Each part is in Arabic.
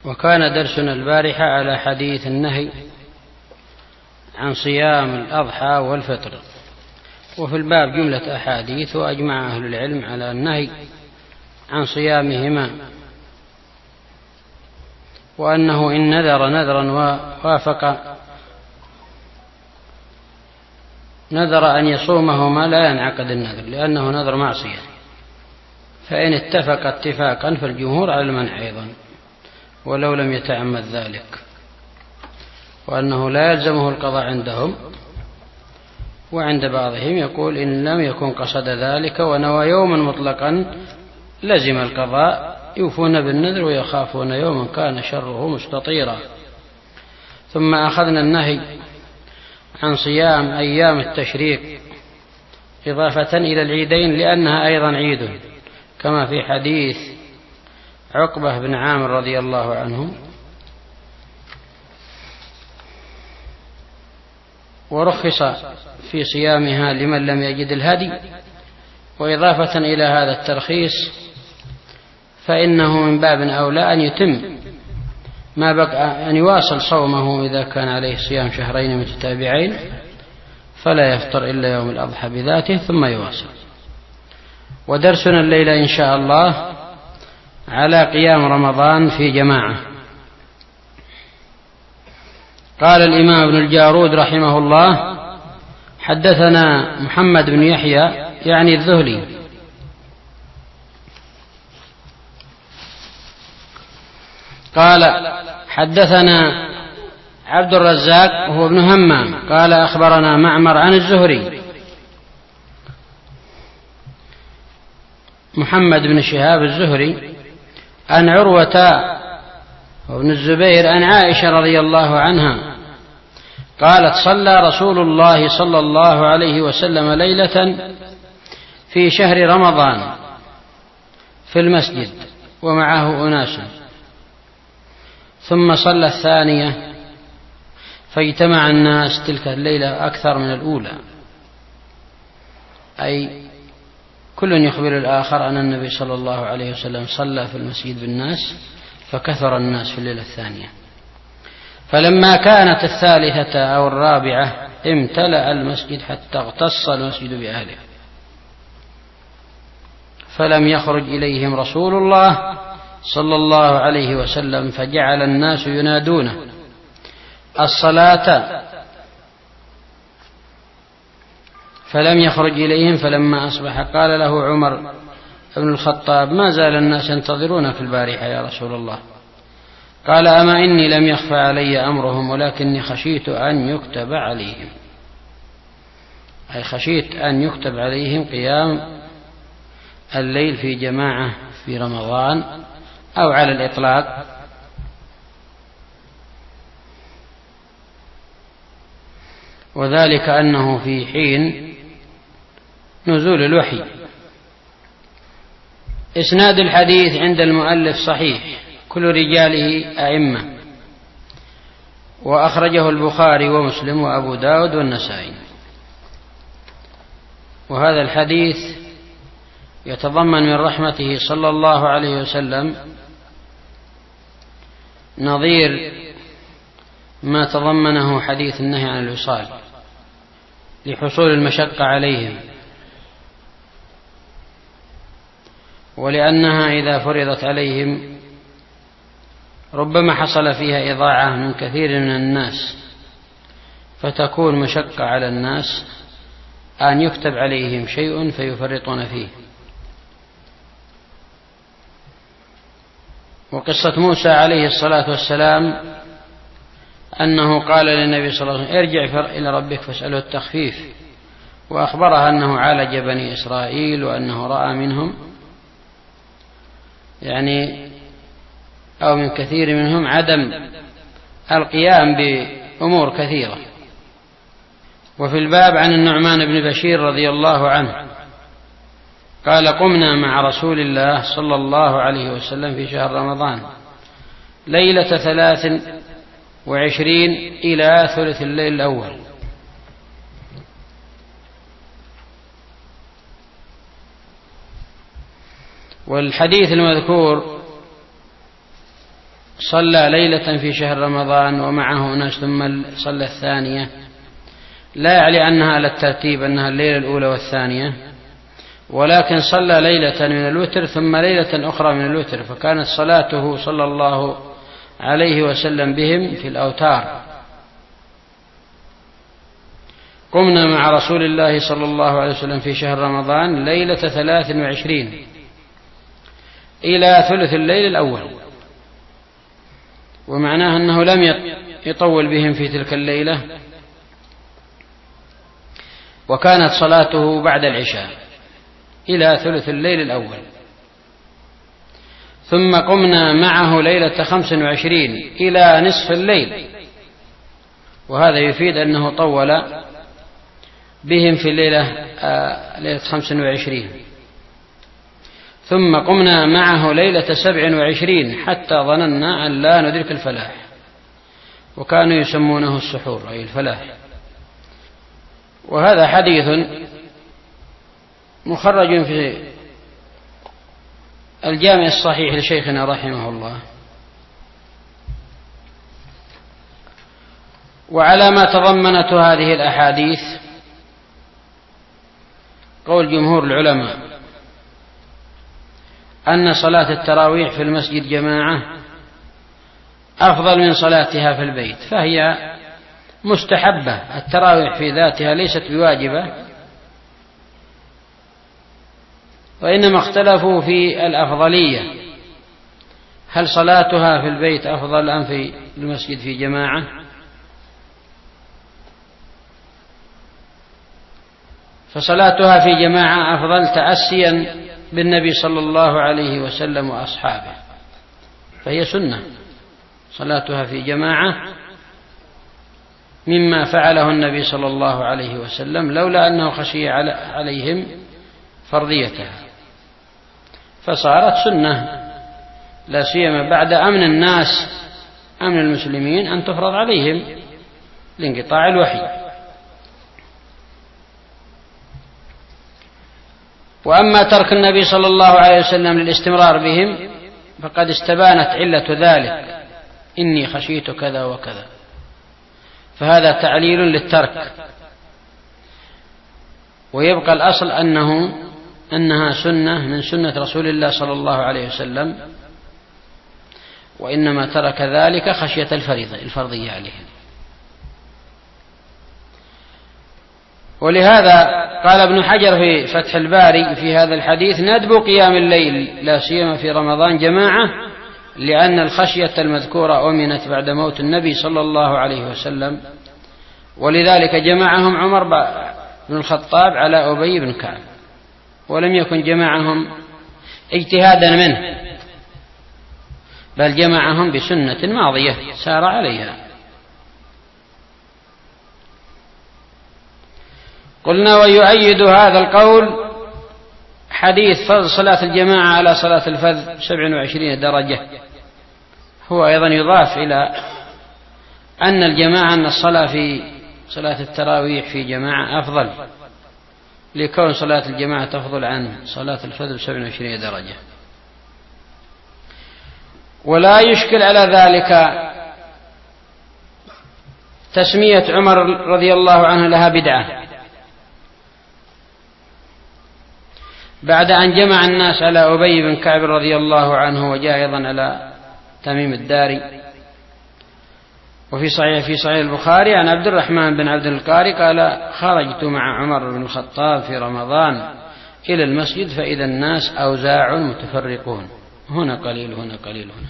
وكان درسنا البارحة على حديث النهي عن صيام الأضحى والفطر، وفي الباب جملة أحاديث، وأجمع أهل العلم على النهي عن صيامهما، وأنه إن نذر نذرا ووافق نذر أن يصومهما لا ينعقد النذر، لأنه نذر معصية، فإن اتفق اتفاقا فالجمهور على المنع أيضا ولو لم يتعمد ذلك، وأنه لا يلزمه القضاء عندهم، وعند بعضهم يقول إن لم يكن قصد ذلك ونوى يوما مطلقا لزم القضاء، يوفون بالنذر ويخافون يوما كان شره مستطيرا. ثم أخذنا النهي عن صيام أيام التشريق إضافة إلى العيدين لأنها أيضا عيد، كما في حديث عقبة بن عامر رضي الله عنه، ورخص في صيامها لمن لم يجد الهدي. وإضافة إلى هذا الترخيص فإنه من باب أولى أن يتم ما بقى، أن يواصل صومه إذا كان عليه صيام شهرين متتابعين، فلا يفطر إلا يوم الأضحى بذاته ثم يواصل. ودرسنا الليلة إن شاء الله على قيام رمضان في جماعة. قال الإمام ابن الجارود رحمه الله: حدثنا محمد بن يحيى يعني الذهلي قال حدثنا عبد الرزاق وهو ابن همام قال أخبرنا معمر عن الزهري محمد بن شهاب الزهري عن عروة وابن الزبير عن عائشة رضي الله عنها قالت: صلى رسول الله صلى الله عليه وسلم ليلة في شهر رمضان في المسجد ومعه أناس، ثم صلى الثانية، فاجتمع الناس تلك الليلة أكثر من الأولى، أي كل يخبر الآخر أن النبي صلى الله عليه وسلم صلى في المسجد بالناس، فكثر الناس في الليلة الثانية. فلما كانت الثالثة أو الرابعة امتلأ المسجد حتى اغتص المسجد بأهله، فلم يخرج إليهم رسول الله صلى الله عليه وسلم، فجعل الناس ينادونه الصلاة، فلم يخرج إليهم. فلما أصبح قال له عمر بن الخطاب: ما زال الناس ينتظرونك البارحة يا رسول الله. قال: أما إني لم يخفى علي أمرهم ولكني خشيت أن يكتب عليهم، أي خشيت أن يكتب عليهم قيام الليل في جماعة في رمضان، أو على الإطلاق وذلك أنه في حين نزول الوحي. إسناد الحديث عند المؤلف صحيح، كل رجاله أئمة، وأخرجه البخاري ومسلم وأبو داود والنسائي. وهذا الحديث يتضمن من رحمته صلى الله عليه وسلم نظير ما تضمنه حديث النهي عن الوصال لحصول المشقة عليهم، ولأنها إذا فرضت عليهم ربما حصل فيها إضاعة من كثير من الناس، فتكون مشقة على الناس أن يكتب عليهم شيء فيفرطون فيه. وقصة موسى عليه الصلاة والسلام أنه قال للنبي صلى الله عليه وسلم: ارجع إلى ربك فاسأله التخفيف، وأخبرها أنه عالج بني إسرائيل وأنه رأى منهم أو من كثير منهم عدم القيام بأمور كثيرة. وفي الباب عن النعمان بن بشير رضي الله عنه قال: قمنا مع رسول الله صلى الله عليه وسلم في شهر رمضان ليلة 23 إلى ثلث الليل الأول، والحديث المذكور صلى ليلة في شهر رمضان ومعه أناس ثم صلى الثانية، لا يعني أنها على الترتيب أنها الليلة الأولى والثانية، ولكن صلى ليلة من الوتر ثم ليلة أخرى من الوتر، فكانت صلاته صلى الله عليه وسلم بهم في الأوتار. قمنا مع رسول الله صلى الله عليه وسلم في شهر رمضان ليلة 23 إلى ثلث الليل الأول، ومعناه أنه لم يطول بهم في تلك الليلة، وكانت صلاته بعد العشاء إلى ثلث الليل الأول. ثم قمنا معه ليلة 25 إلى نصف الليل، وهذا يفيد أنه طول بهم في ليلة 25. ثم قمنا معه ليلة 27 حتى ظننا أن لا ندرك الفلاح، وكانوا يسمونه السحور أي الفلاح. وهذا حديث مخرج في الجامع الصحيح لشيخنا رحمه الله. وعلى ما تضمنت هذه الأحاديث قول جمهور العلماء أن صلاة التراويح في المسجد جماعة أفضل من صلاتها في البيت، فهي مستحبة. التراويح في ذاتها ليست بواجبة، وإنما اختلفوا في الأفضلية، هل صلاتها في البيت أفضل أم في المسجد في جماعة؟ فصلاتها في جماعة أفضل تأسيا بالنبي صلى الله عليه وسلم وأصحابه، فهي سنة صلاتها في جماعة مما فعله النبي صلى الله عليه وسلم، لولا أنه خشي عليهم فرضيتها، فصارت سنة، لا سيما بعد أمن الناس أمن المسلمين أن تفرض عليهم لانقطاع الوحي. وأما ترك النبي صلى الله عليه وسلم للاستمرار بهم فقد استبانت علة ذلك، إني خشيت كذا وكذا، فهذا تعليل للترك. ويبقى الأصل أنها سنة من سنة رسول الله صلى الله عليه وسلم، وإنما ترك ذلك خشية الفرضية عليهم. ولهذا قال ابن حجر في فتح الباري في هذا الحديث: ندب قيام الليل لا سيما في رمضان جماعة، لأن الخشية المذكورة أمنت بعد موت النبي صلى الله عليه وسلم، ولذلك جمعهم عمر بن الخطاب على أبي بن كعب، ولم يكن جمعهم اجتهادا منه، بل جمعهم بسنة ماضية سار عليها. قلنا: ويؤيد هذا القول حديث فضل صلاة الجماعة على صلاة الفذ 27 درجة. هو أيضا يضاف إلى أن الجماعة أن الصلاة في صلاة التراويح في جماعة أفضل، لكون صلاة الجماعة تفضل عن صلاة الفذ 27 درجة. ولا يشكل على ذلك تسمية عمر رضي الله عنه لها بدعة، بعد أن جمع الناس على أبي بن كعب رضي الله عنه، وجاء أيضا على تميم الداري. وفي صحيح البخاري عن عبد الرحمن بن عبد القاري قال: خرجت مع عمر بن الخطاب في رمضان إلى المسجد فإذا الناس أوزاع متفرقون، هنا قليل هنا قليل هنا،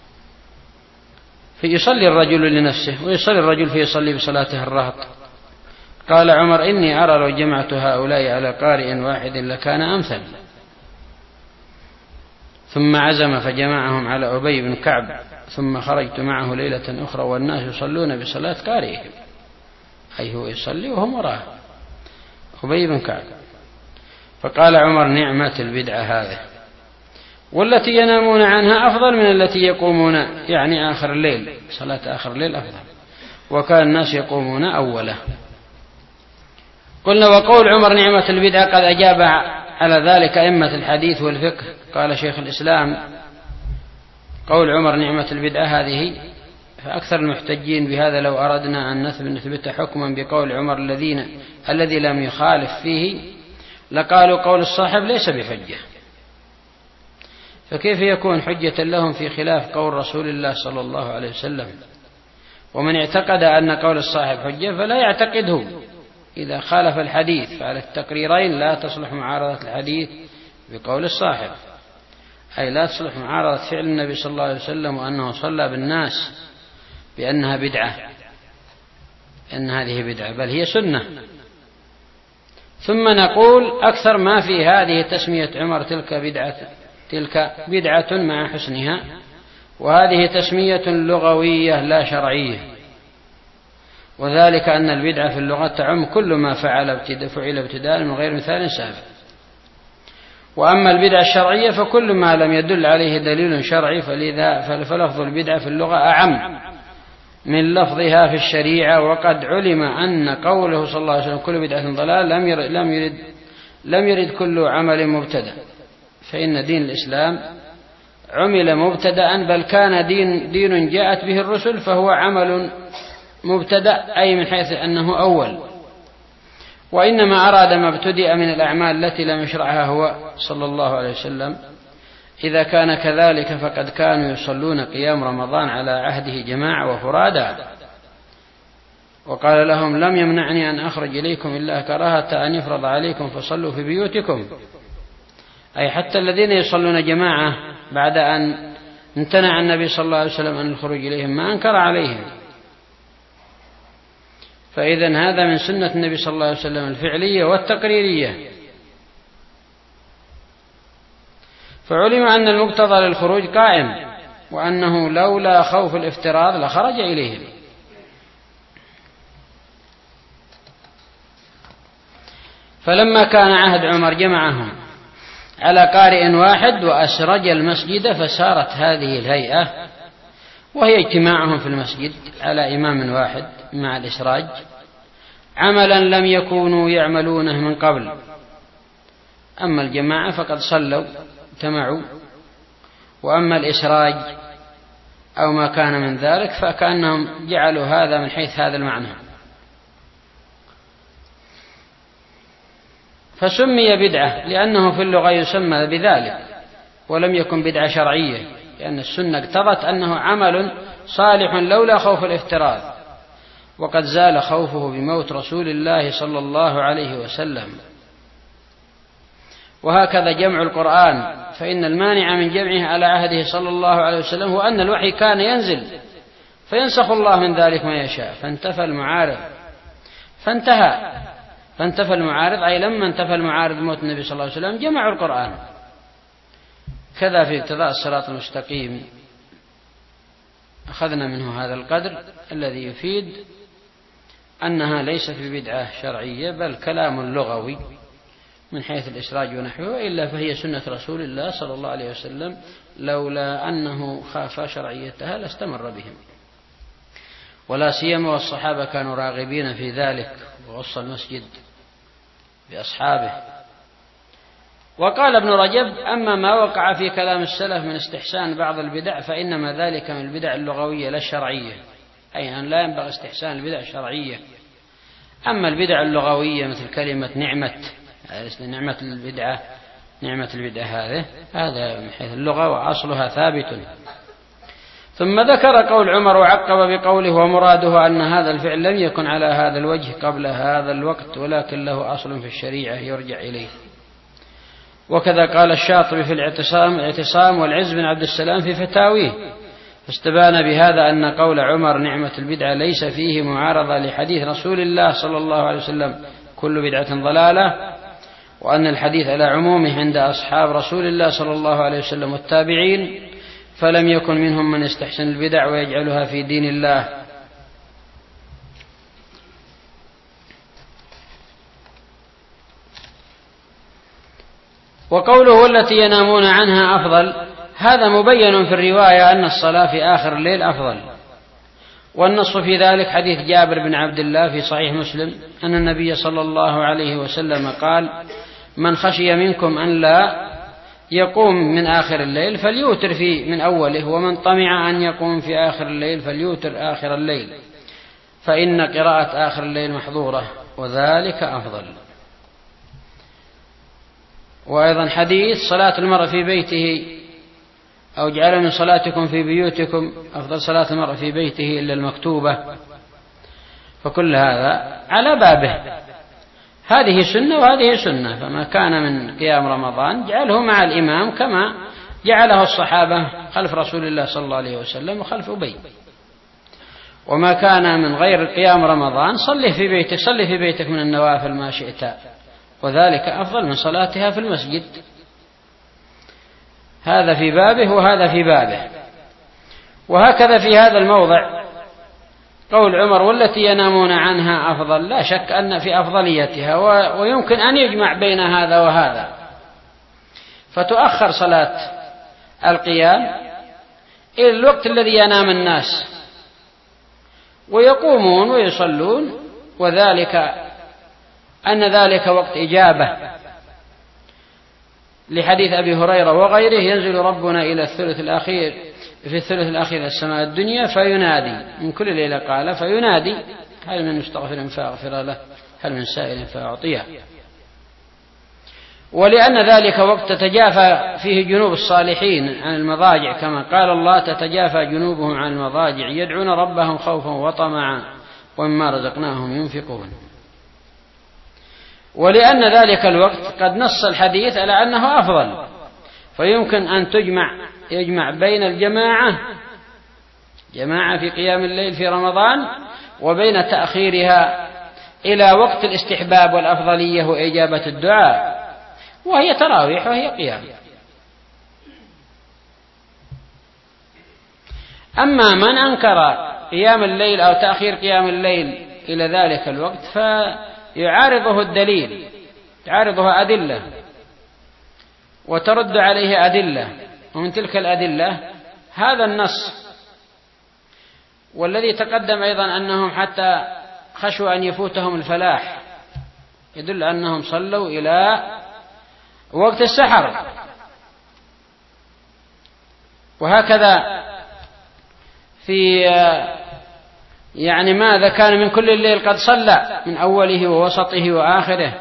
فيصلي الرجل لنفسه ويصلي الرجل فيصلي بصلاته الرهط. قال عمر: إني أرى لو جمعت هؤلاء على قارئ واحد لكان أمثل. ثم عزم فجمعهم على أبي بن كعب، ثم خرجت معه ليلة أخرى والناس يصلون بصلاة قارئهم، أي هو يصلي وهم وراءه أبي بن كعب. فقال عمر: نعمة البدعة هذه، والتي ينامون عنها أفضل من التي يقومون، يعني آخر الليل، صلاة آخر الليل أفضل، وكان الناس يقومون أوله. قلنا: وقول عمر نعمة البدعة قد أجاب على ذلك أئمة الحديث والفقه. قال شيخ الإسلام قول عمر نعمة البدعة هذه، فأكثر المحتجين بهذا لو أردنا أن نثبت حكما بقول عمر الذي لم يخالف فيه لقالوا قول الصاحب ليس بحجة، فكيف يكون حجة لهم في خلاف قول رسول الله صلى الله عليه وسلم؟ ومن اعتقد أن قول الصاحب حجة فلا يعتقده إذا خالف الحديث، فعلى التقريرين لا تصلح معارضة الحديث بقول الصاحب، أي لا تصلح معارضة فعل النبي صلى الله عليه وسلم وأنه صلى بالناس بأنها بدعة، أن هذه بدعة، بل هي سنة. ثم نقول أكثر ما في هذه تسمية عمر تلك بدعة مع حسنها، وهذه تسمية لغوية لا شرعية، وذلك أن البدعة في اللغة تعم كل ما فعل ابتداء من غير مثال سابق. وأما البدعة الشرعية فكل ما لم يدل عليه دليل شرعي، فلفظ البدعة في اللغة أعم من لفظها في الشريعة. وقد علم أن قوله صلى الله عليه وسلم كل بدعة ضلال لم يرد كل عمل مبتدأ، فإن دين الإسلام عمل مبتدأ، بل كان دين جاءت به الرسل فهو عمل مبتدأ، أي من حيث أنه أول، وإنما أراد ما ابتدأ من الأعمال التي لم يشرعها هو صلى الله عليه وسلم. إذا كان كذلك فقد كانوا يصلون قيام رمضان على عهده جماعة وفرادا، وقال لهم لم يمنعني أن أخرج إليكم إلا كراهة أن يفرض عليكم فصلوا في بيوتكم، أي حتى الذين يصلون جماعة بعد أن امتنع النبي صلى الله عليه وسلم عن الخروج إليهم ما أنكر عليهم. فإذن هذا من سنة النبي صلى الله عليه وسلم الفعلية والتقريرية. فعلم أن المقتضى للخروج قائم، وأنه لولا خوف الافتراض لخرج إليهم. فلما كان عهد عمر جمعهم على قارئ واحد وأسرج المسجد، فسارت هذه الهيئة، وهي اجتماعهم في المسجد على إمام واحد مع الإسراج، عملا لم يكونوا يعملونه من قبل. أما الجماعة فقد صلوا اجتمعوا، وأما الإسراج أو ما كان من ذلك فكأنهم جعلوا هذا من حيث هذا المعنى، فسمي بدعة لأنه في اللغة يسمى بذلك، ولم يكن بدعة شرعية، لأن السنة اقتضت أنه عمل صالح لولا خوف الافتراض، وقد زال خوفه بموت رسول الله صلى الله عليه وسلم. وهكذا جمع القرآن، فإن المانع من جمعه على عهده صلى الله عليه وسلم هو أن الوحي كان ينزل فينسخ الله من ذلك ما يشاء، فانتفى المعارض فانتفى المعارض، أي لما انتفى المعارض موت النبي صلى الله عليه وسلم جمعوا القرآن. كذا في اقتضاء الصراط المستقيم أخذنا منه هذا القدر الذي يفيد أنها ليست ببدعة شرعية، بل كلام لغوي من حيث الإسراج ونحوه، وإلا فهي سنة رسول الله صلى الله عليه وسلم، لولا أنه خاف شرعيتها لاستمر بهم، ولا سيما والصحابة كانوا راغبين في ذلك، وغص المسجد بأصحابه. وقال ابن رجب أما ما وقع في كلام السلف من استحسان بعض البدع فإنما ذلك من البدع اللغوية لا الشرعية، أي أن لا ينبغي استحسان البدع الشرعية. أما البدع اللغوية مثل كلمة نعمة البدعة هذا من حيث اللغة وأصلها ثابت. ثم ذكر قول عمر وعقب بقوله ومراده أن هذا الفعل لم يكن على هذا الوجه قبل هذا الوقت، ولكن له أصل في الشريعة يرجع إليه. وكذا قال الشاطبي في الاعتصام والعز بن عبد السلام في فتاويه، فاستبان بهذا أن قول عمر نعمة البدعة ليس فيه معارضة لحديث رسول الله صلى الله عليه وسلم كل بدعة ضلالة، وأن الحديث على عمومه عند أصحاب رسول الله صلى الله عليه وسلم والتابعين، فلم يكن منهم من يستحسن البدع ويجعلها في دين الله. وقوله التي ينامون عنها أفضل، هذا مبين في الرواية أن الصلاة في آخر الليل أفضل، والنص في ذلك حديث جابر بن عبد الله في صحيح مسلم أن النبي صلى الله عليه وسلم قال من خشي منكم أن لا يقوم من آخر الليل فليوتر من أوله، ومن طمع أن يقوم في آخر الليل فليوتر آخر الليل، فإن قراءة آخر الليل محظورة وذلك أفضل. وأيضا حديث صلاة المرء في بيته أو اجعلوا من صلاتكم في بيوتكم أفضل صلاة المرء في بيته إلا المكتوبة، فكل هذا على بابه، هذه سنة وهذه سنة. فما كان من قيام رمضان جعله مع الإمام كما جعله الصحابة خلف رسول الله صلى الله عليه وسلم وخلف أبي. وما كان من غير قيام رمضان صلي في بيتك من النوافل ما شئت، وذلك أفضل من صلاتها في المسجد. هذا في بابه وهذا في بابه. وهكذا في هذا الموضع قول عمر والتي ينامون عنها أفضل، لا شك أن في أفضليتها، ويمكن أن يجمع بين هذا وهذا، فتؤخر صلاة القيام إلى الوقت الذي ينام الناس ويقومون ويصلون، وذلك أن ذلك وقت إجابة لحديث أبي هريرة وغيره: ينزل ربنا إلى في الثلث الأخير السماء الدنيا فينادي من كل ليلة قال فينادي هل من مستغفر فأغفر له هل من سائل فأعطيه. ولأن ذلك وقت تتجافى فيه جنوب الصالحين عن المضاجع، كما قال الله: تتجافى جنوبهم عن المضاجع يدعون ربهم خوفا وطمعا ومما رزقناهم ينفقون. ولأن ذلك الوقت قد نص الحديث على أنه أفضل، فيمكن أن يجمع بين جماعة في قيام الليل في رمضان وبين تأخيرها إلى وقت الاستحباب والأفضلية وإجابة الدعاء، وهي تراويح وهي قيام. أما من أنكر قيام الليل أو تأخير قيام الليل إلى ذلك الوقت فيعارضه الدليل، يعارضها أدلة وترد عليه أدلة، ومن تلك الأدلة هذا النص. والذي تقدم أيضا أنهم حتى خشوا أن يفوتهم الفلاح يدل أنهم صلوا إلى وقت السحر. وهكذا في ماذا كان من كل الليل قد صلى من أوله ووسطه وآخره.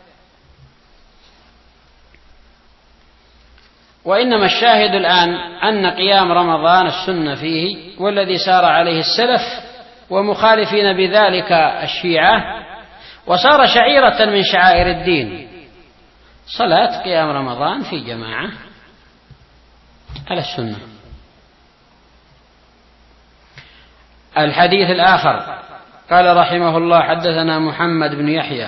وإنما الشاهد الآن أن قيام رمضان السنة فيه، والذي سار عليه السلف ومخالفين بذلك الشيعة، وصار شعيرة من شعائر الدين صلاة قيام رمضان في جماعة على السنة. الحديث الآخر قال رحمه الله: حدثنا محمد بن يحيى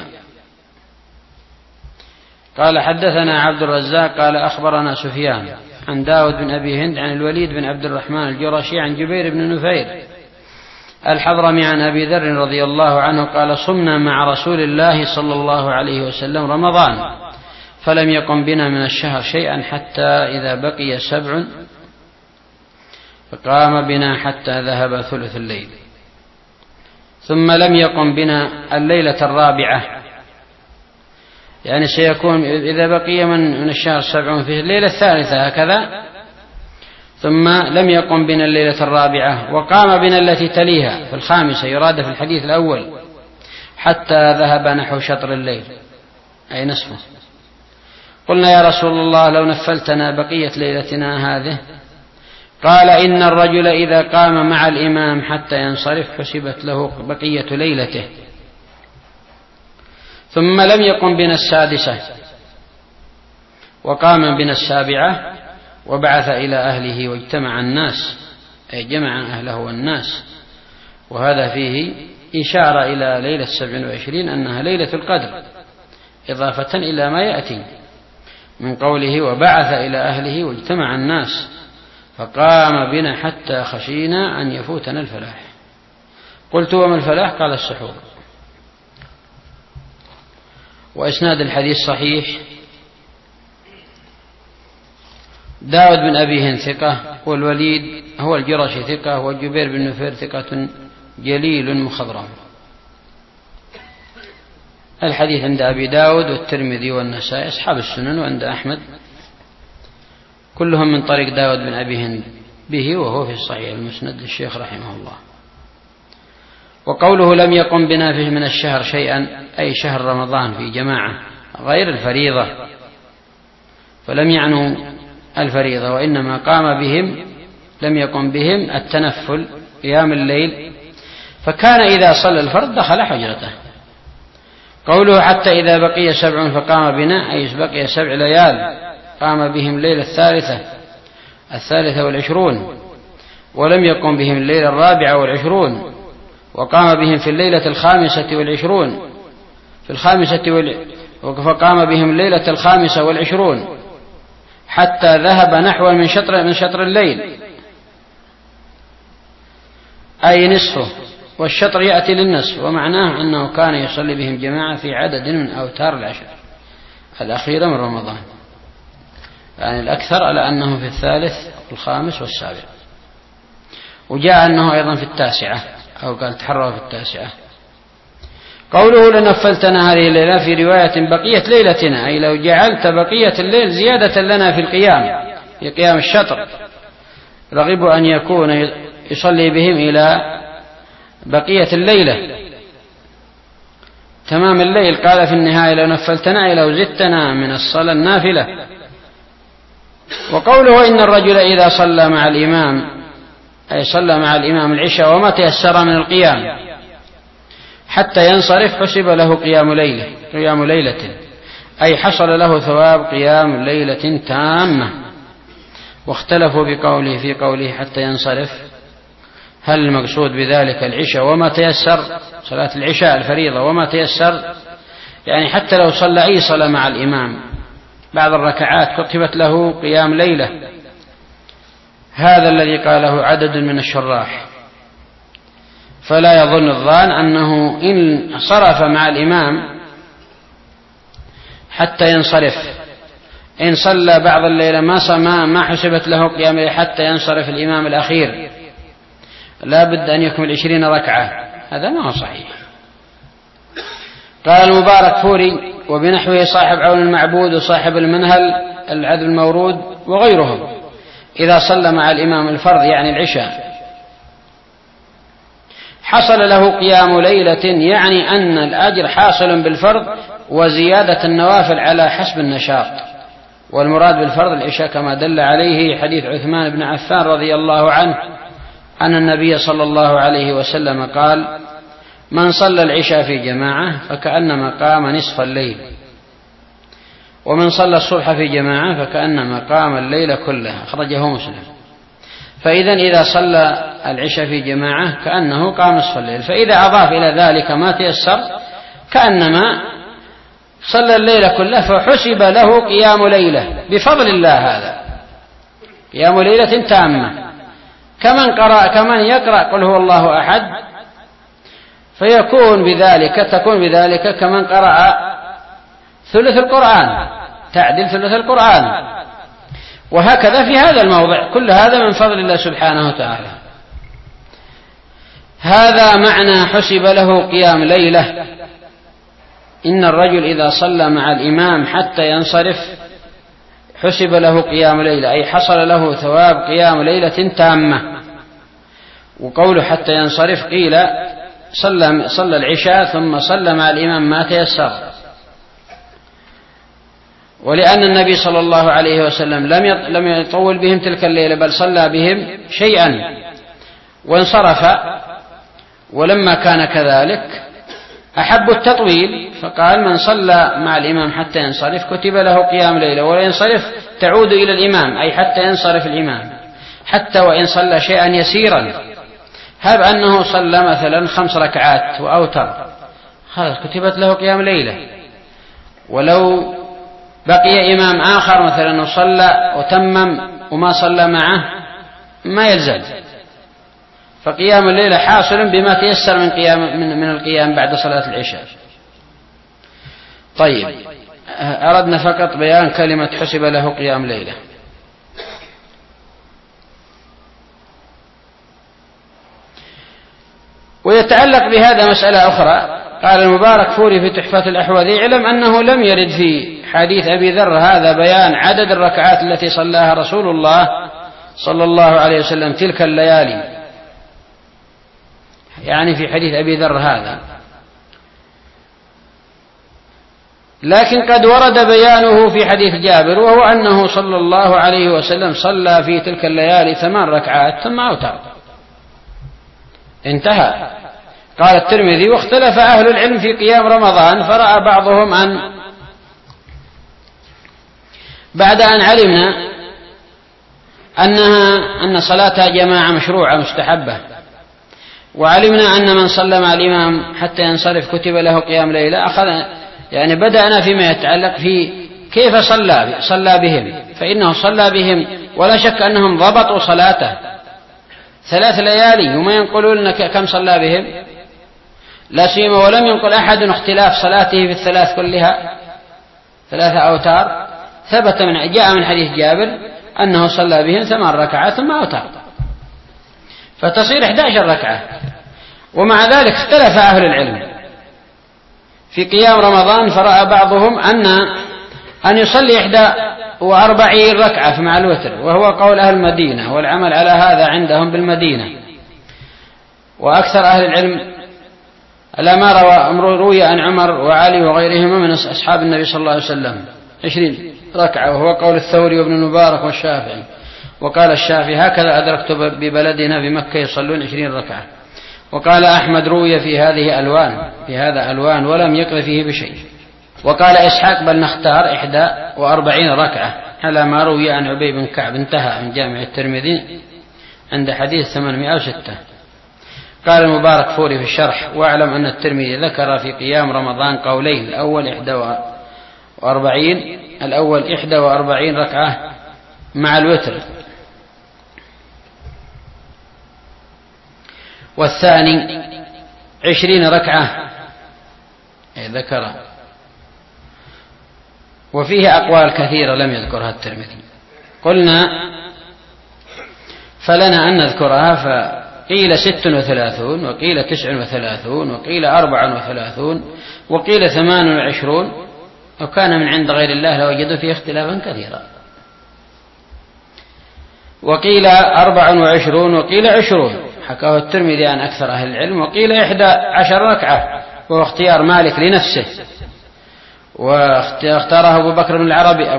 قال حدثنا عبد الرزاق قال أخبرنا سفيان عن داود بن أبي هند عن الوليد بن عبد الرحمن الجرشي عن جبير بن نفير الحضرمي عن أبي ذر رضي الله عنه قال: صمنا مع رسول الله صلى الله عليه وسلم رمضان فلم يقم بنا من الشهر شيئا حتى إذا بقي 7 فقام بنا حتى ذهب ثلث الليل، ثم لم يقم بنا الليلة الرابعة، سيكون إذا بقي من الشهر 7 في الليلة الثالثة هكذا، ثم لم يقم بنا الليلة الرابعة وقام بنا التي تليها في 5 يراد في الحديث الأول، حتى ذهب نحو شطر الليل أي نصفه. قلنا: يا رسول الله لو نفلتنا بقية ليلتنا هذه. قال: إن الرجل إذا قام مع الإمام حتى ينصرف حسبت له بقية ليلته. ثم لم يقم بنا 6 وقام بنا 7 وبعث إلى أهله واجتمع الناس، أي جمع أهله والناس. وهذا فيه إشارة إلى ليلة 27 أنها ليلة القدر، إضافة إلى ما يأتي من قوله: وبعث إلى أهله واجتمع الناس فقام بنا حتى خشينا أن يفوتنا الفلاح. قلت: وما الفلاح؟ قال: السحور. وإسناد الحديث صحيح. داود بن أبي هند ثقة، والوليد هو الجرشي ثقة، وجبير بن نفير ثقة جليل مخضرم. الحديث عند أبي داود والترمذي والنسائي أصحاب السنن، وعند أحمد كلهم من طريق داود بن أبي هند به، وهو في الصحيح المسند للشيخ رحمه الله. وقوله لم يقم بنا من الشهر شيئا أي شهر رمضان في جماعة غير الفريضة، فلم يعنوا الفريضة، وإنما قام بهم لم يقم بهم التنفل قيام الليل، فكان إذا صلى الفرض دخل حجرته. قوله حتى إذا بقي 7 فقام بنا أي بقي 7 ليال، قام بهم الليلة 23 ولم يقم بهم الليلة 24 وقام بهم في الليلة 25 فقام بهم الليلة 25 حتى ذهب نحو من شطر الليل أي نصفه، والشطر يأتي للنصف، ومعناه أنه كان يصلي بهم جماعة في عدد من أوتار العشر الأخيرة من رمضان، يعني الأكثر على أنه في 3 والخامس والسابع، وجاء أنه أيضا في 9 أو قال تحرر في 9. قوله لنفلتنا هذه الليلة في رواية بقية ليلتنا، أي لو جعلت بقية الليل زيادة لنا في القيام في قيام الشطر، رغب أن يكون يصلي بهم إلى بقية الليلة تمام الليل. قال في النهاية لو نفلتنا أي لو زدتنا من الصلاة النافلة. وقوله إن الرجل إذا صلى مع الإمام أي صلى مع الإمام العشاء وما تيسر من القيام حتى ينصرف حسب له قيام ليلة أي حصل له ثواب قيام ليلة تامة. واختلفوا بقوله في قوله حتى ينصرف، هل المقصود بذلك العشاء وما تيسر، صلاة العشاء الفريضة وما تيسر، يعني حتى لو صلى أي صلاة مع الإمام بعض الركعات كتبت له قيام ليلة، هذا الذي قاله عدد من الشراح. فلا يظن الظان أنه إن صرف مع الإمام حتى ينصرف، إن صلى بعض الليلة ما حسبت له قيام ليلة حتى ينصرف الإمام الأخير، لا بد أن يكمل 20 ركعة، هذا ما هو صحيح. قال المبارك فوري وبنحوه صاحب عون المعبود وصاحب المنهل العذب المورود وغيرهم، إذا صلى مع الإمام الفرض يعني العشاء حصل له قيام ليلة، يعني أن الأجر حاصل بالفرض وزيادة النوافل على حسب النشاط. والمراد بالفرض العشاء كما دل عليه حديث عثمان بن عفان رضي الله عنه أن النبي صلى الله عليه وسلم قال من صلى العشاء في جماعة فكأنما قام نصف الليل، ومن صلى الصبح في جماعة فكأنما قام الليل كله، أخرجه مسلم. إذا صلى العشاء في جماعة كأنه قام نصف الليل، فإذا أضاف إلى ذلك ما تيسر كأنما صلى الليل كله، فحسب له قيام ليلة بفضل الله، هذا قيام ليلة تامة، كمن يقرأ قل هو الله أحد، تكون بذلك كمن قرأ ثلث القرآن، تعدل ثلث القرآن. وهكذا في هذا الموضع، كل هذا من فضل الله سبحانه وتعالى. هذا معنى حسب له قيام ليلة، إن الرجل إذا صلى مع الإمام حتى ينصرف حسب له قيام ليلة، أي حصل له ثواب قيام ليلة تامة. وقوله حتى ينصرف قيل صلى العشاء ثم صلى مع الإمام ما تيسر، ولأن النبي صلى الله عليه وسلم لم يطول بهم تلك الليلة، بل صلى بهم شيئا وانصرف. ولما كان كذلك أحب التطويل، فقال من صلى مع الإمام حتى ينصرف كتب له قيام ليلة، ولا ينصرف تعود إلى الإمام، أي حتى ينصرف الإمام، حتى وإن صلى شيئا يسيرا، هب أنه صلى مثلا 5 ركعات وأوتر، خلاص كتبت له قيام ليلة. ولو بقي إمام آخر مثلا وصلى وتمم وما صلى معه ما يلزم، فقيام الليلة حاصل بما تيسر من القيام بعد صلاة العشاء. طيب، أردنا فقط بيان كلمة حسب له قيام ليلة. ويتعلق بهذا مسألة أخرى. قال المبارك فوري في تحفة الأحوذي اعلم أنه لم يرد في حديث أبي ذر هذا بيان عدد الركعات التي صلاها رسول الله صلى الله عليه وسلم تلك الليالي، يعني في حديث أبي ذر هذا. لكن قد ورد بيانه في حديث جابر، وهو أنه صلى الله عليه وسلم صلى في تلك الليالي 8 ركعات ثم أوتر، انتهى. قال الترمذي: واختلف أهل العلم في قيام رمضان، فرأى بعضهم بعد أن علمنا أن صلاتها جماعة مشروعة مستحبة، وعلمنا أن من صلى مع الإمام حتى ينصرف كتب له قيام ليلة، يعني بدأنا فيما يتعلق في كيف صلى بهم، فإنه صلى بهم ولا شك أنهم ضبطوا صلاته 3 ليالي، وما ينقلون لنا كم صلى بهم، لا سيما ولم ينقل أحد اختلاف صلاته في الثلاث كلها 3 أوتار. جاء من حديث جابر أنه صلى بهم 8 ركعات ثم أوتر، فتصير 11 ركعة. ومع ذلك اختلف أهل العلم في قيام رمضان، فرأى بعضهم أن يصلي 41 ركعة مع الوتر، وهو قول أهل المدينة، والعمل على هذا عندهم بالمدينة. وأكثر أهل العلم على ما روي عن عمر وعلي وغيرهما من أصحاب النبي صلى الله عليه وسلم 20 ركعة، وهو قول الثوري وابن المبارك والشافعي. وقال الشافعي: هكذا أدركت ببلدنا بمكة يصلون 20 ركعة. وقال أحمد: روي في هذا ألوان ولم يقل فيه بشيء. وقال إسحاق: بل نختار 41 ركعة على ما روي عن عبي بن كعب، انتهى من جامع الترمذي عند حديث 806. قال المبارك فوري في الشرح: واعلم أن الترمذي ذكر في قيام رمضان قولين، الأول 41 ركعة مع الوتر، والثاني 20 ركعة ذكر. وفيه أقوال كثيرة لم يذكرها الترمذي، قلنا فلنا أن نذكرها، فقيل 36 وقيل 39 وقيل 34 وقيل 28، وكان من عند غير الله لوجدوا فيه اختلافا كثيرا. وقيل 24 وقيل 20 حكاه الترمذي عن أكثر أهل العلم. وقيل 11 ركعة، وهو اختيار مالك لنفسه، واختاره أبو بكر بن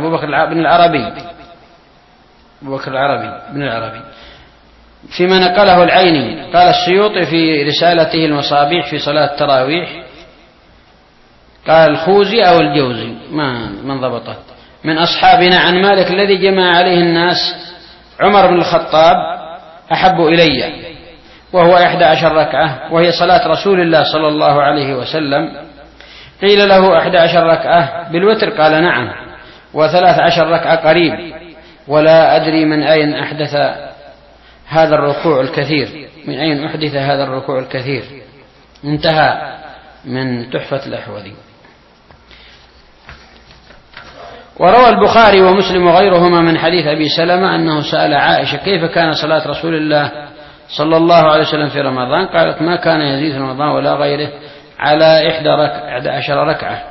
العربي فيما نقله العيني. قال السيوطي في رسالته المصابيح في صلاة التراويح، قال الخوزي أو الجوزي من ضبطه من أصحابنا عن مالك الذي جمع عليه الناس عمر بن الخطاب أحب إلي، وهو 11 ركعة، وهي صلاة رسول الله صلى الله عليه وسلم. قيل له 11 ركعة بالوتر؟ قال نعم، و13 ركعة قريب، ولا أدري من أين أحدث هذا الركوع الكثير، انتهى من تحفة الأحوذي. وروى البخاري ومسلم وغيرهما من حديث أبي سلمة أنه سأل عائشة: كيف كان صلاة رسول الله صلى الله عليه وسلم في رمضان؟ قالت: ما كان يزيد في رمضان ولا غيره على 11 ركعة،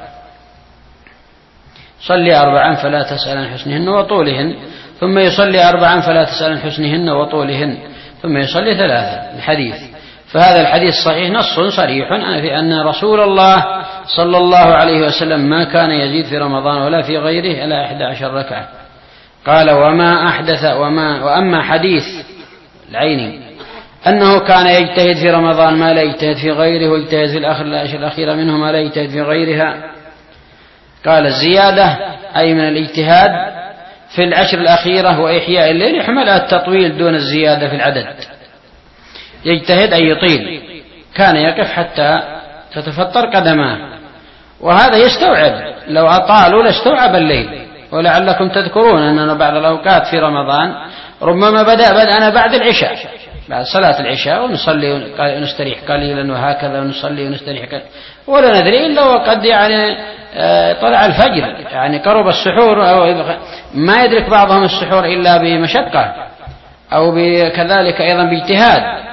صلي 4 فلا تسأل عن حسنهن وطولهن، ثم يصلي 4 فلا تسأل عن حسنهن وطولهن، ثم يصلي 3 الحديث. فهذا الحديث صحيح، نص صريح في أن رسول الله صلى الله عليه وسلم ما كان يزيد في رمضان ولا في غيره إلى 11 ركعة. قال: وأما حديث العيني أنه كان يجتهد في رمضان ما لا يجتهد في غيره، ويجتهد في الأشهر الأخيرة منه ما لا يجتهد في غيرها. قال: الزيادة أي من الاجتهاد في العشر الأخيرة وإحياء الليل يحملها التطويل دون الزيادة في العدد. يجتهد أن يطيل، كان يقف حتى تتفطر قدماه، وهذا يستوعب، لو أطالوا لاستوعب الليل. ولعلكم تذكرون أننا بعض الأوقات في رمضان ربما بدأنا بعد العشاء، بعد صلاة العشاء، ونصلي ونستريح قليلا، وهكذا ونصلي ونستريح قليلا، ولا ندري إلا وقد طلع الفجر، قرب السحور، أو ما يدرك بعضهم السحور إلا بمشقة، أو كذلك أيضا باجتهاد،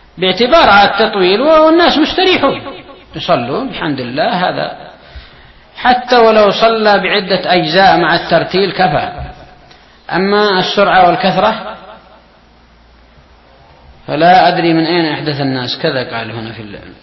باعتبار على التطويل، والناس مستريحون يصلون الحمد لله. هذا حتى ولو صلى بعدة أجزاء مع الترتيل كفى. أما السرعة والكثرة فلا أدري من أين أحدث الناس كذا. قال هنا في الليل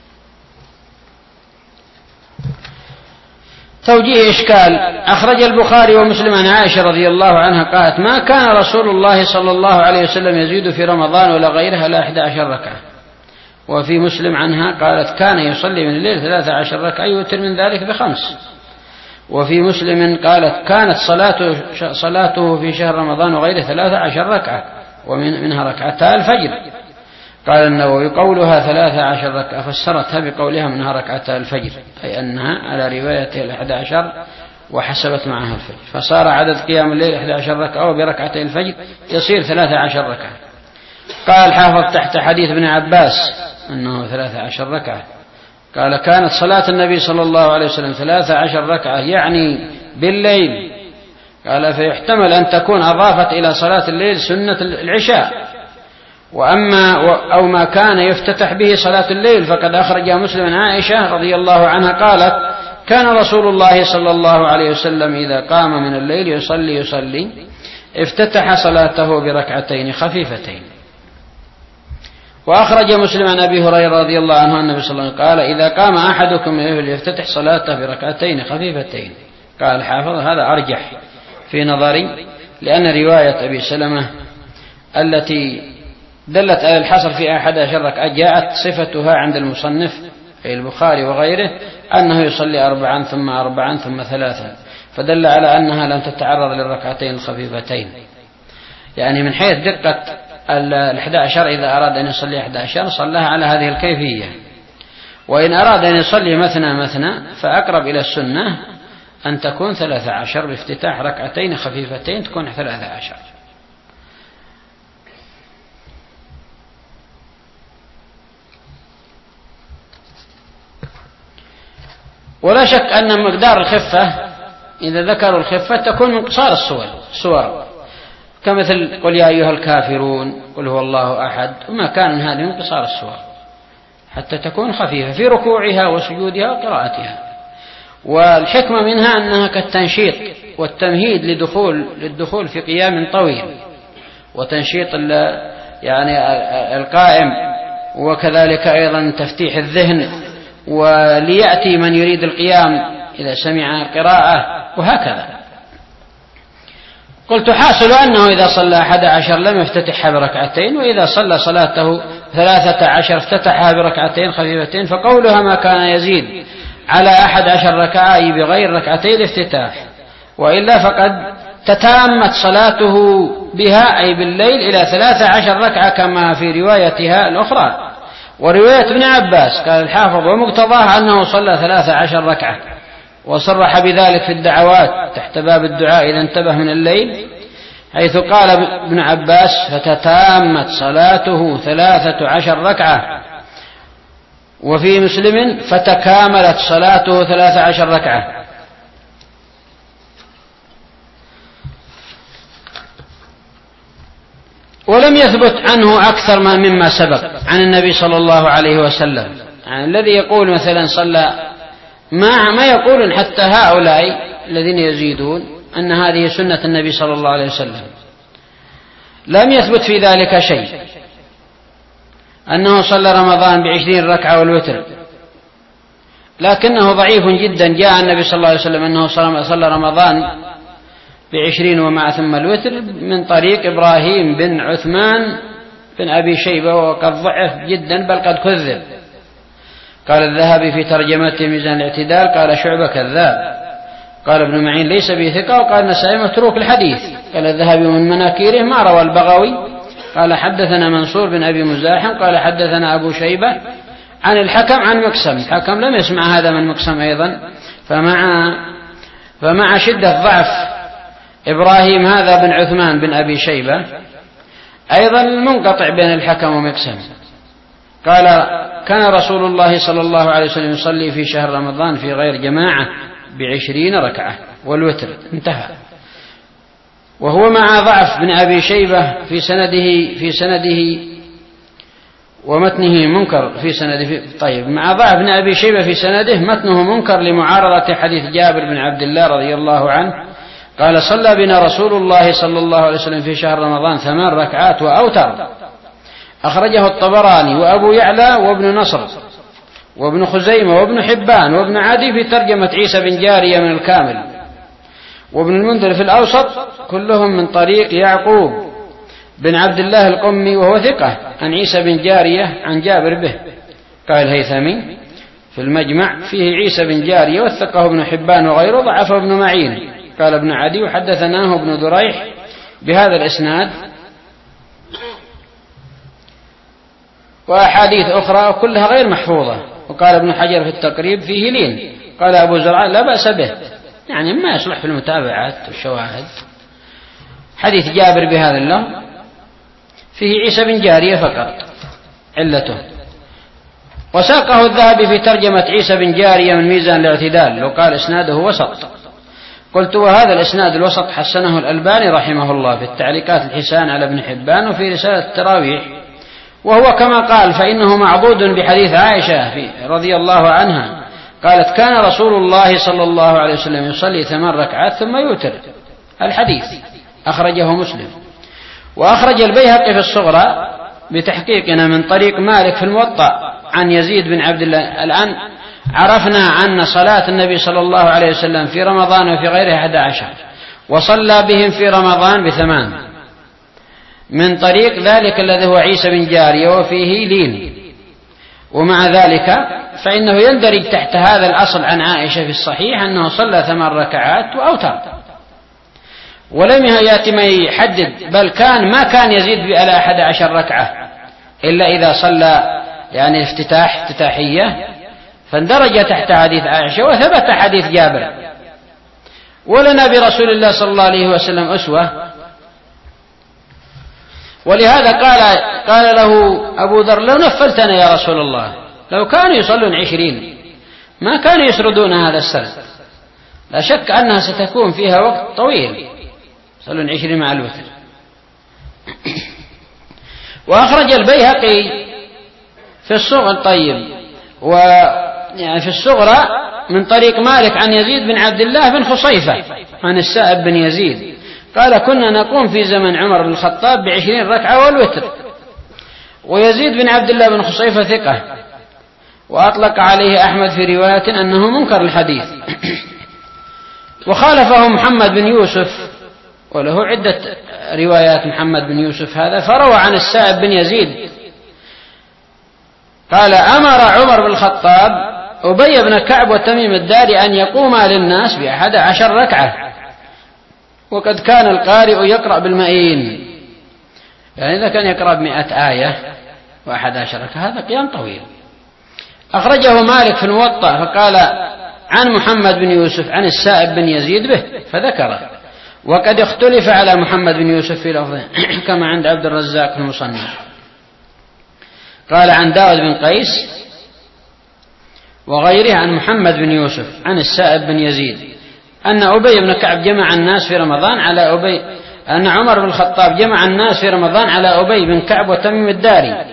توجيه إشكال. أخرج البخاري ومسلم عن عائشة رضي الله عنها قالت: ما كان رسول الله صلى الله عليه وسلم يزيد في رمضان ولا غيرها إلا 11 ركعة. وفي مسلم عنها قالت: كان يصلي من الليل 13 ركعة يوتر من ذلك ب5. وفي مسلم قالت: كانت صلاته في شهر رمضان وغيره 13 ركعة ومنها ركعتا الفجر. قال النووي: قولها 13 ركعة فسرتها بقولها منها ركعتا الفجر، أي أنها على رواية 11 وحسبت معها الفجر، فصار عدد قيام الليل 11 ركعة وبركعتي الفجر يصير 13 ركعة. قال حافظ تحت حديث ابن عباس أنه 13 ركعة. قال: كانت صلاة النبي صلى الله عليه وسلم 13 ركعة يعني بالليل. قال: فيحتمل أن تكون أضافت إلى صلاة الليل سنة العشاء. أو ما كان يفتتح به صلاة الليل، فقد أخرج مسلم عن عائشة رضي الله عنها قالت: كان رسول الله صلى الله عليه وسلم إذا قام من الليل يصلي افتتح صلاته بركعتين خفيفتين. وأخرج مسلم عن أبي هريرة رضي الله عنه النبي صلى الله عليه وسلم قال: إذا قام أحدكم يفتتح صلاته بركعتين خفيفتين. قال الحافظ: هذا أرجح في نظري، لأن رواية أبي سلمة التي دلت على الحصر في 11 ركعة جاءت صفتها عند المصنف أي البخاري وغيره أنه يصلي 4 ثم 4 ثم 3، فدل على أنها لم تتعرض للركعتين الخفيفتين. يعني من حيث دقة 11 إذا أراد أن يصلي 11 صلىها على هذه الكيفية، وإن أراد أن يصلي مثنى فأقرب إلى السنة أن تكون 13 بافتتاح ركعتين خفيفتين تكون 13. ولا شك أن مقدار الخفة إذا ذكروا الخفة تكون من قصار الصور كمثل قل يا أيها الكافرون، قل هو الله أحد، وما كان من هذه من قصار الصور حتى تكون خفيفة في ركوعها وسجودها وقراءتها. والحكمة منها أنها كالتنشيط والتمهيد للدخول في قيام طويل، وتنشيط يعني القائم، وكذلك أيضا تفتيح الذهن، وليأتي من يريد القيام إذا سمع قراءة، وهكذا. قلت حاصل أنه إذا صلى 11 لم يفتتحها بركعتين، وإذا صلى صلاته 13 افتتحها بركعتين خفيفتين، فقولها ما كان يزيد على 11 ركعة أي بغير ركعتين الافتتاح، وإلا فقد تتامت صلاته بها أي بالليل إلى 13 ركعة كما في روايتها الأخرى. ورواية ابن عباس قال الحافظ ومقتضاها أنه صلى 13 ركعة، وصرح بذلك في الدعوات تحت باب الدعاء إذا انتبه من الليل، حيث قال ابن عباس فتتامت صلاته 13 ركعة. وفي مسلم فتكاملت صلاته 13 ركعة. ولم يثبت عنه أكثر مما سبق عن النبي صلى الله عليه وسلم، يعني الذي يقول مثلا صلى ما يقولون حتى هؤلاء الذين يزيدون أن هذه سنة النبي صلى الله عليه وسلم، لم يثبت في ذلك شيء أنه صلى رمضان ب20 ركعة والوتر، لكنه ضعيف جدا. جاء النبي صلى الله عليه وسلم أنه صلى رمضان ب20 ومع ثم الوتر من طريق إبراهيم بن عثمان بن أبي شيبة، وقد ضعف جدا بل قد كذب. قال الذهبي في ترجمته ميزان الاعتدال قال شعبة كذاب، قال ابن معين ليس به ثقة، وقال النسائي متروك الحديث. قال الذهبي من مناكيره ما روى البغوي. قال حدثنا منصور بن أبي مزاحم قال حدثنا أبو شيبة عن الحكم عن مقسم. الحكم لم يسمع هذا من مقسم أيضا، فمع شدة ضعف إبراهيم هذا بن عثمان بن أبي شيبة أيضا منقطع بين الحكم ومقسم. قال كان رسول الله صلى الله عليه وسلم يصلي في شهر رمضان في غير جماعة ب20 ركعة والوتر، انتهى. وهو مع ضعف بن أبي شيبة في سنده ومتنه منكر في سنده. طيب، مع ضعف ابن أبي شيبة في سنده، متنه منكر لمعارضة حديث جابر بن عبد الله رضي الله عنه قال: صلى بنا رسول الله صلى الله عليه وسلم في شهر رمضان 8 ركعات وأوتر. أخرجه الطبراني وأبو يعلى وابن نصر وابن خزيمة وابن حبان وابن عدي في ترجمة عيسى بن جارية من الكامل، وابن المنذر في الأوسط، كلهم من طريق يعقوب بن عبد الله القمي وهو ثقة عن عيسى بن جارية عن جابر به. قال الهيثمي في المجمع: فيه عيسى بن جارية وثقه ابن حبان وغيره، ضعفه ابن معين. قال ابن عدي: وحدثناه ابن دريح بهذا الإسناد وأحاديث أخرى كلها غير محفوظة. وقال ابن حجر في التقريب: فيه لين. قال أبو زرع: لا بأس به، يعني ما يصلح في المتابعات والشواهد. حديث جابر بهذا اللفظ فيه عيسى بن جارية فقط علته. وساقه الذهبي في ترجمة عيسى بن جارية من ميزان الاعتدال، وقال إسناده وسط. قلت: وهذا الإسناد الوسط حسنه الألباني رحمه الله في التعليقات الحسان على ابن حبان وفي رسالة التراويح، وهو كما قال، فإنه معضود بحديث عائشة رضي الله عنها قالت: كان رسول الله صلى الله عليه وسلم يصلي 8 ركعات ثم يوتر. الحديث أخرجه مسلم. وأخرج البيهقي في الصغرى بتحقيقنا من طريق مالك في الموطأ عن يزيد بن عبد الله. الآن عرفنا أن صلاة النبي صلى الله عليه وسلم في رمضان وفي غيره 11، وصلى بهم في رمضان ب8 من طريق ذلك الذي هو عيسى بن جارية وفيه لين. ومع ذلك فإنه يندرج تحت هذا الأصل عن عائشة في الصحيح أنه صلى 8 ركعات وأوتر، ولم يأتي ما يحدد، بل ما كان يزيد على 11 ركعة إلا إذا صلى يعني افتتاحية، فاندرج تحت حديث عائشة وثبت حديث جابر. ولنا برسول الله صلى الله عليه وسلم أسوة. ولهذا قال له أبو ذر: لو نفلتنا يا رسول الله. لو كانوا يصلون 20 ما كانوا يسردون هذا السرد. لا شك أنها ستكون فيها وقت طويل، يصلون 20 مع الوتر. وأخرج البيهقي في الصغرى الطيب ويعني في الصغرى من طريق مالك عن يزيد بن عبد الله بن خصيفة عن السائب بن يزيد قال: كنا نقوم في زمن عمر بن الخطاب ب20 ركعة والوتر. ويزيد بن عبد الله بن خصيفة ثقة، وأطلق عليه أحمد في رواية أنه منكر الحديث. وخالفه محمد بن يوسف، وله عدة روايات محمد بن يوسف هذا، فروى عن السائب بن يزيد قال: أمر عمر بن الخطاب أبي بن كعب وتميم الداري أن يقوما للناس ب11 ركعة، وقد كان القارئ يقرأ بالمئين، يعني إذا كان يقرأ ب100 آية و11 ركعة هذا قيام طويل. أخرجه مالك في الموطأ فقال عن محمد بن يوسف عن السائب بن يزيد به فذكره. وقد اختلف على محمد بن يوسف في لفظه كما عند عبد الرزاق في المصنف. قال عن داود بن قيس وغيره عن محمد بن يوسف عن السائب بن يزيد أن أبي بن كعب جمع الناس في رمضان على أن عمر بن الخطاب جمع الناس في رمضان على أبي بن كعب وتميم الداري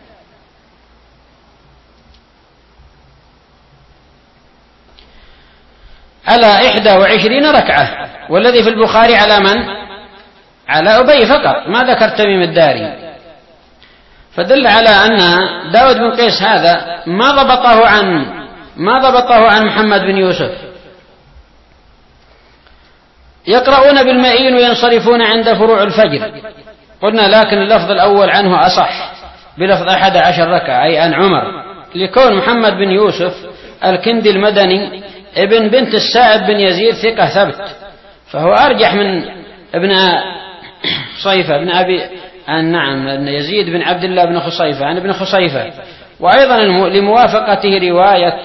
على 21 ركعة، والذي في البخاري على من؟ على أبي فقط، ما ذكر تميم الداري، فدل على أن داود بن قيس هذا ما ضبطه عن محمد بن يوسف. يقرؤون بالمئين وينصرفون عند فروع الفجر، قلنا لكن اللفظ الأول عنه أصح بلفظ 11 ركعة أي عن عمر، لكون محمد بن يوسف الكندي المدني ابن بنت السائب بن يزيد ثقة ثبت، فهو أرجح من ابن خصيفة بن أبي نعم ابن يزيد بن عبد الله بن خصيفة عن ابن خصيفة. وأيضا لموافقته رواية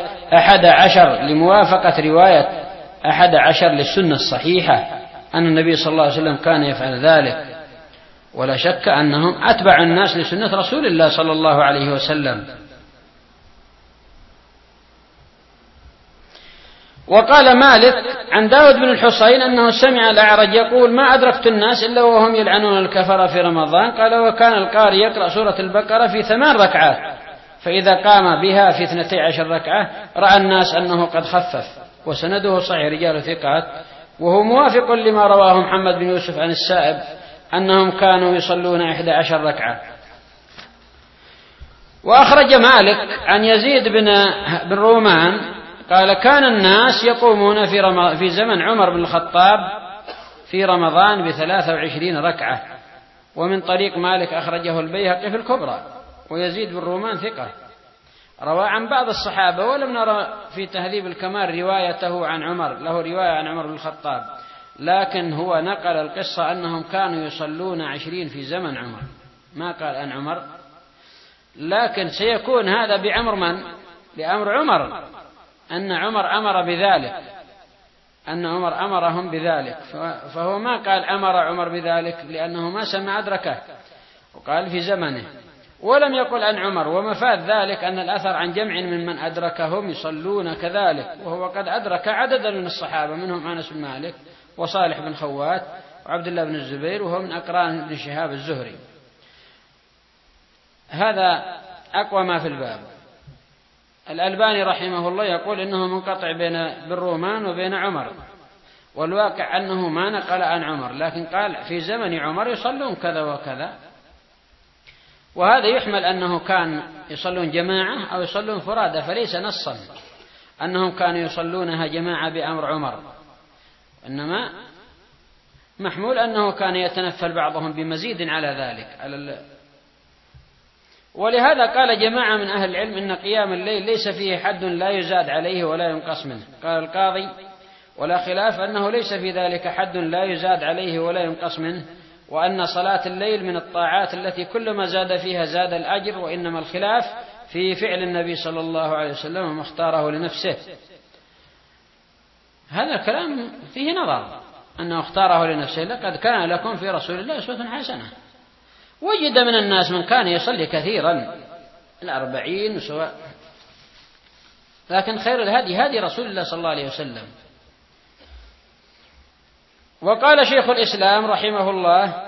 11 للسنة الصحيحة أن النبي صلى الله عليه وسلم كان يفعل ذلك، ولا شك أنهم أتبع الناس لسنة رسول الله صلى الله عليه وسلم. وقال مالك عن داود بن الحصين أنه سمع الأعرج يقول ما أدركت الناس إلا وهم يلعنون الكفر في رمضان. قال وكان القارئ يقرأ سورة البقرة في 8 ركعات، فإذا قام بها في 12 ركعة رأى الناس أنه قد خفف. وسنده صحيح رجال ثقات، وهو موافق لما رواه محمد بن يوسف عن السائب أنهم كانوا يصلون 11 ركعة. وأخرج مالك عن يزيد بن رومان قال كان الناس يقومون في زمن عمر بن الخطاب في رمضان ب23 ركعة. ومن طريق مالك أخرجه البيهقي في الكبرى. ويزيد بن رومان ثقة روى عن بعض الصحابة، ولم نرى في تهذيب الكمال روايته عن عمر، له رواية عن عمر بن الخطاب، لكن هو نقل القصة أنهم كانوا يصلون 20 في زمن عمر، ما قال عن عمر. لكن سيكون هذا بأمر من؟ بأمر عمر، أن عمر أمر بذلك، أن عمر أمرهم بذلك، فهو ما قال أمر عمر بذلك لأنه ما سمع أدركه، وقال في زمنه، ولم يقل عن عمر. ومفاد ذلك أن الأثر عن جمع من أدركهم يصلون كذلك، وهو قد أدرك عددا من الصحابة، منهم أنس بن مالك وصالح بن خوات وعبد الله بن الزبير، وهو من أقران ابن شهاب الزهري. هذا أقوى ما في الباب. الألباني رحمه الله يقول إنه منقطع بين رومان وبين عمر، والواقع أنه ما نقل عن عمر، لكن قال في زمن عمر يصلون كذا وكذا. وهذا يحمل أنه كان يصلون جماعة أو يصلون فرادى، فليس نصا أنهم كانوا يصلونها جماعة بأمر عمر، إنما محمول أنه كان يتنفل بعضهم بمزيد على ذلك. ولهذا قال جماعة من أهل العلم إن قيام الليل ليس فيه حد لا يزاد عليه ولا ينقص منه. قال القاضي ولا خلاف أنه ليس في ذلك حد لا يزاد عليه ولا ينقص منه، وأن صلاة الليل من الطاعات التي كلما زاد فيها زاد الأجر، وإنما الخلاف في فعل النبي صلى الله عليه وسلم وما اختاره لنفسه. هذا الكلام فيه نظر أنه اختاره لنفسه. لقد كان لكم في رسول الله أسوة حسنة. وجد من الناس من كان يصلي كثيرا 40 سواء، لكن خير الهدي هدي رسول الله صلى الله عليه وسلم. وقال شيخ الإسلام رحمه الله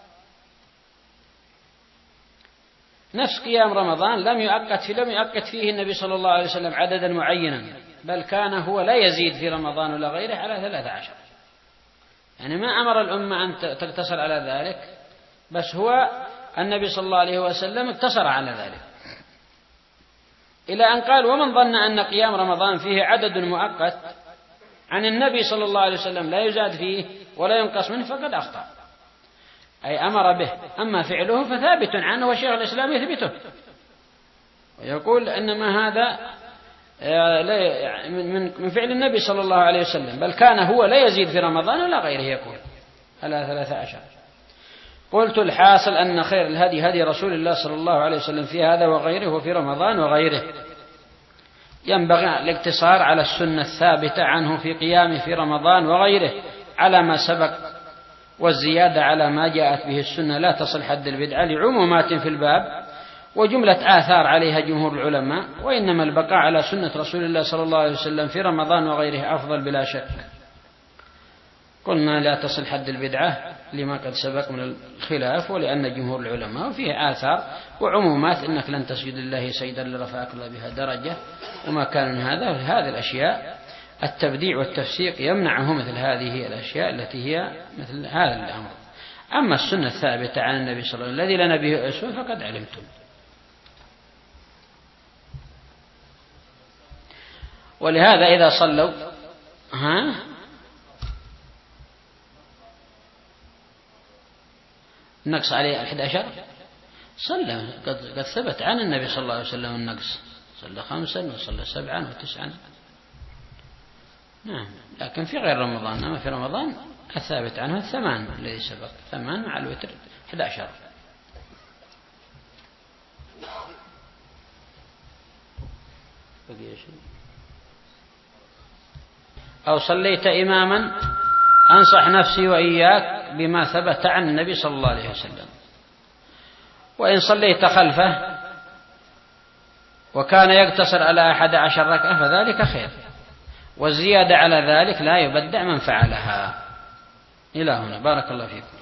نفس قيام رمضان لم يؤقت فيه النبي صلى الله عليه وسلم عددا معينا، بل كان هو لا يزيد في رمضان ولا غيره على 13، يعني ما أمر الأمة أن تقتصر على ذلك، بس هو النبي صلى الله عليه وسلم اقتصر على ذلك، إلى أن قال ومن ظن أن قيام رمضان فيه عدد مؤقت عن النبي صلى الله عليه وسلم لا يزاد فيه ولا ينقص منه فقد أخطأ، أي أمر به. أما فعله فثابت عنه، وشيخ الإسلام يثبته ويقول إنما هذا من فعل النبي صلى الله عليه وسلم، بل كان هو لا يزيد في رمضان ولا غيره، يقول على 13. قلت الحاصل أن خير الهدي هدي رسول الله صلى الله عليه وسلم في هذا وغيره، وفي رمضان وغيره. ينبغي الاقتصار على السنة الثابتة عنه في قيامه في رمضان وغيره على ما سبق، والزيادة على ما جاءت به السنة لا تصل حد البدعة لعمومات في الباب وجملة آثار عليها جمهور العلماء، وإنما البقاء على سنة رسول الله صلى الله عليه وسلم في رمضان وغيره أفضل بلا شك. قلنا لا تصل حد البدعة لما قد سبق من الخلاف، ولأن جمهور العلماء وفيه آثار وعمومات إنك لن تسجد الله سيدا لرفعك الله بها درجة، وما كان من هذه الأشياء التبديع والتفسيق يمنعه مثل هذه الأشياء التي هي مثل هذا الأمر. أما السنة الثابتة عن النبي صلى الله عليه وسلم الذي لنا به أسوة فقد علمتم. ولهذا إذا صلوا النقص عليه 11 صلى، قد ثبت عن النبي صلى الله عليه وسلم النقص، صلى 5 وصلى 7 و9. نعم، لكن في غير رمضان. أما في رمضان الثابت عنه 8 الذي سبق، 8 مع الوتر 11. أو صليت إماما أنصح نفسي وإياك بما ثبت عن النبي صلى الله عليه وسلم. وإن صليت خلفه وكان يقتصر على 11 ركعة فذلك خير، والزيادة على ذلك لا يبدع من فعلها. إلى هنا، بارك الله فيكم.